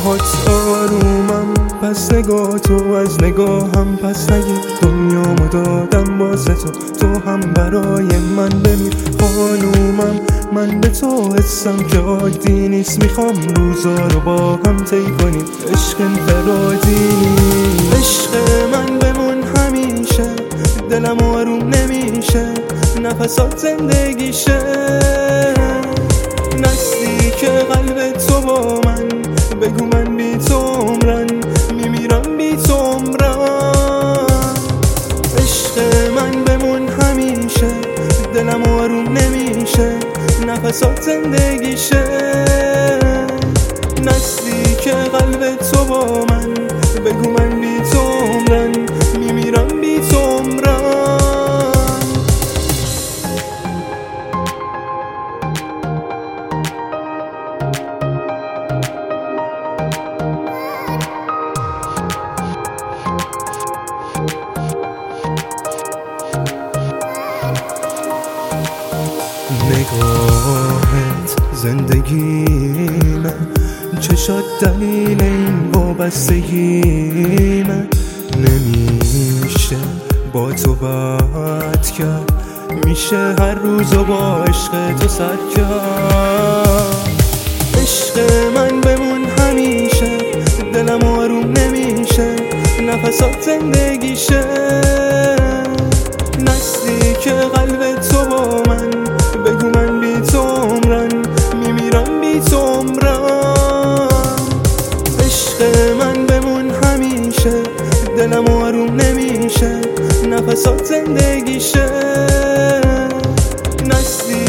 باهات آرومم، پس نگاه تو از نگاهم، پس اگه دنیامو دادم واسه تو هم برای من بمیر. خانومم من به تو حسم که عادی نیست، میخوام روزا رو با هم طی کنیم، عشق انفرادی نیست. عشق من بمون همیشه، دلم آروم نمیشه، نفسات زندگیشه، نزدیک قلب تو با من، بگو من بی تو عمرن، میمیرم بی تو عمرن. عشق من بمون همیشه، دلم آروم نمیشه، نفسات زندگیشه، نزدیک قلب تو با من، بگو من بی تو عمرن، میمیرم بی تو عمرن. نگاهت زندگیمه، چشات دلیل این وابستگیمه، نمیشه با تو بد کرد، میشه هر روزو با عشق تو سر کرد. عشق من بمون همیشه، دلم آروم نمیشه، نفسات زندگیشه، نزدیک قلب تو با من، بگو من بی تو عمرن، میمیرم بی تو عمرن. عشق من بمون همیشه، دلم آروم نمیشه، نفسات زندگیشه، نزدیک